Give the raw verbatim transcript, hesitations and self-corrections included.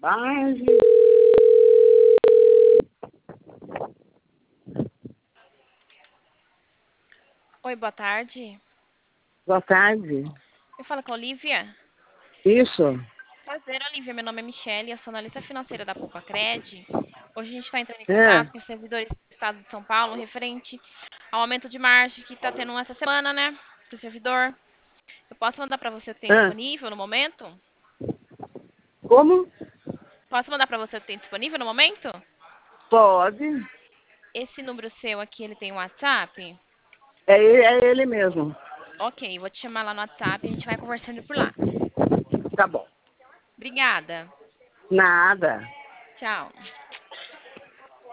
base. Oi, boa tarde. Boa tarde. Eu falo com a Olivia. Isso. Prazer, Olivia. Meu nome é Michelle, eu sou analista financeira da Poupa Cred. Hoje a gente está entrando em É. contato com os servidores do Estado de São Paulo referente ao aumento de margem que está tendo essa semana, né? Para o servidor. Eu posso mandar para você o que tem É. disponível no momento? Como? Posso mandar para você o que tem disponível no momento? Pode. Esse número seu aqui, ele tem um WhatsApp? É ele, é ele mesmo. Ok, vou te chamar lá no WhatsApp e a gente vai conversando por lá. Tá bom. Obrigada. Nada. Tchau.